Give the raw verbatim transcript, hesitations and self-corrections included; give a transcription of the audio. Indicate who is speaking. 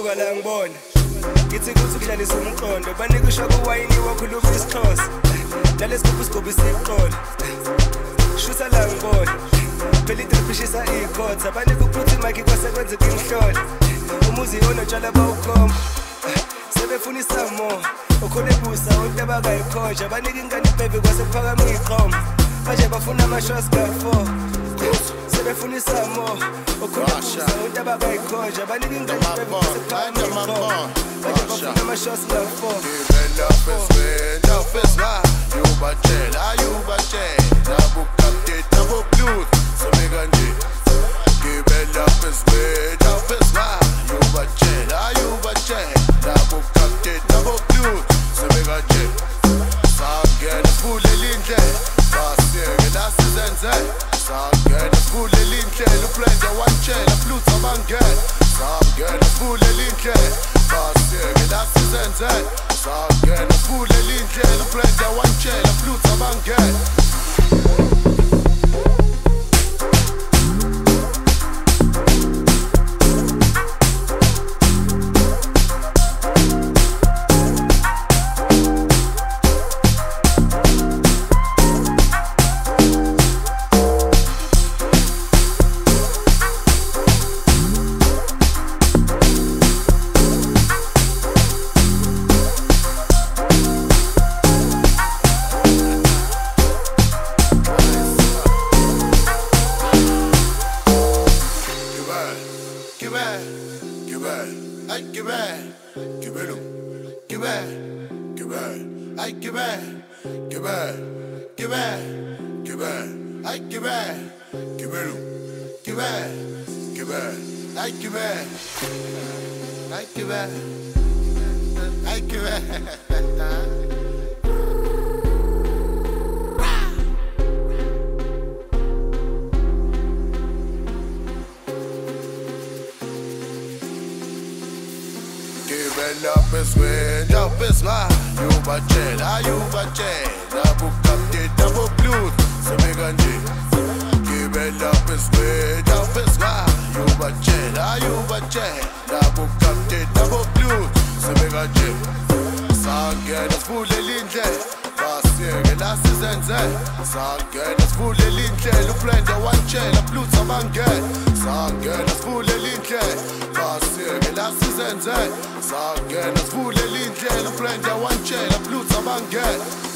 Speaker 1: Suka la ngibona ngithi kuthi kudlalisa umqondo banika ushaka uwayini wakhuluma isiXhosa nalesigubhu sigubhu isiqondo shusa la ngibona phela idripishisa ikhotha banika uphuthi mike kwasekwenza imhlolo umuzi onotshala bawukhomba sebefuna isamo ukhole busa ontaba kayikhonja banika ingane ibhebe kwasephakama iqhoma manje bafuna ama-shots ka-four sebefuna isamo ukhole busa ontaba kayikhonja banika ingane ibhebe kwasephakama iqhoma manje bafuna ama-shots ka-four
Speaker 2: ayubatshela ayubatshela bukapteni naboblues sebekanje gibela phezulu phezulu ayubatshela ayubatshela bukapteni naboblues sebekanje sangena full elindlela basiyeke lasizenze sangena full elindlela ublender wantshela blues abangena sangena full elindlela basiyeke lasizenze sangena full elindlela ublender wantshela blues abangena Ay que ver, que verlo, que ver, que ver, ay que ver, que ver, que ver, que ver, ay que ver, que verlo, que ver, que ver, ay que ver, ay que ver, ay que ver. Gibela phezulu phezulu ayubatshela ayubatshela bukapteni naboblues sebekanje gibela phezulu phezulu ayubatshela ayubatshela bukapteni naboblues sebekanje sangena full elindlela basiyeke lasizenze sangena full elindlela ublender wantshela blues abangena sangena full elindlela basiyeke lasizenze sangena full elindlela ublender wantshela blues abangena